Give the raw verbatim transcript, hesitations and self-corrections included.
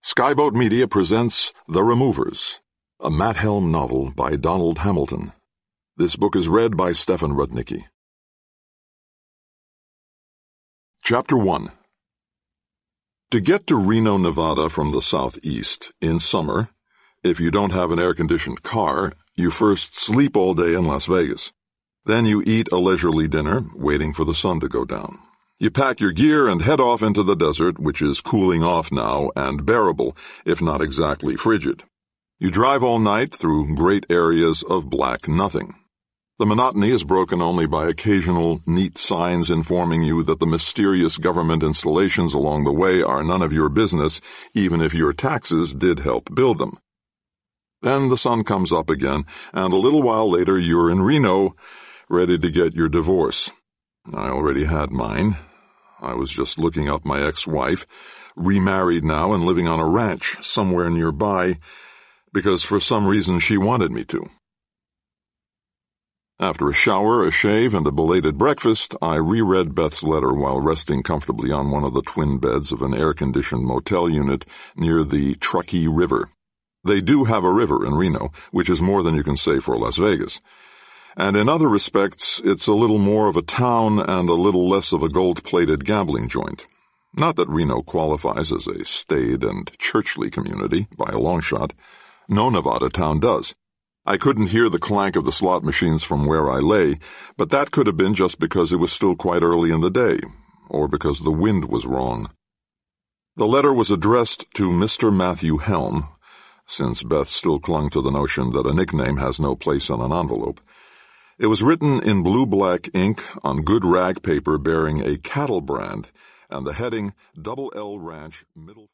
Skyboat Media presents The Removers, a Matt Helm novel by Donald Hamilton. This book is read by Stefan Rudnicki. Chapter one. To get to Reno, Nevada from the southeast in summer, if you don't have an air-conditioned car, you first sleep all day in Las Vegas. Then you eat a leisurely dinner, waiting for the sun to go down. You pack your gear and head off into the desert, which is cooling off now and bearable, if not exactly frigid. You drive all night through great areas of black nothing. The monotony is broken only by occasional neat signs informing you that the mysterious government installations along the way are none of your business, even if your taxes did help build them. Then the sun comes up again, and a little while later you're in Reno, ready to get your divorce. I already had mine. I was just looking up my ex-wife, remarried now and living on a ranch somewhere nearby, because for some reason she wanted me to. After a shower, a shave, and a belated breakfast, I reread Beth's letter while resting comfortably on one of the twin beds of an air-conditioned motel unit near the Truckee River. They do have a river in Reno, which is more than you can say for Las Vegas. And in other respects, it's a little more of a town and a little less of a gold-plated gambling joint. Not that Reno qualifies as a staid and churchly community, by a long shot. No Nevada town does. I couldn't hear the clank of the slot machines from where I lay, but that could have been just because it was still quite early in the day, or because the wind was wrong. The letter was addressed to Mister Matthew Helm, since Beth still clung to the notion that a nickname has no place on an envelope. It was written in blue-black ink on good rag paper bearing a cattle brand and the heading Double L Ranch Middle...